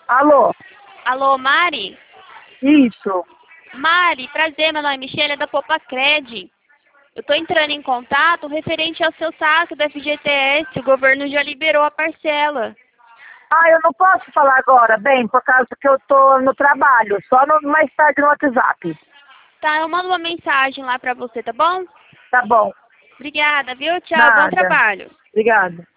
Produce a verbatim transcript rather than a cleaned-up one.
Alô? Alô, Mari? Isso. Mari, prazer, meu nome é Michelle, é da Popacred. Eu tô entrando em contato referente ao seu saque do F G T S, o governo já liberou a parcela. Ah, eu não posso falar agora, bem, por causa que eu tô no trabalho, só no, mais tarde no WhatsApp. Tá, eu mando uma mensagem lá pra você, tá bom? Tá bom. Obrigada, viu? Tchau, bom Nada. trabalho. Obrigada.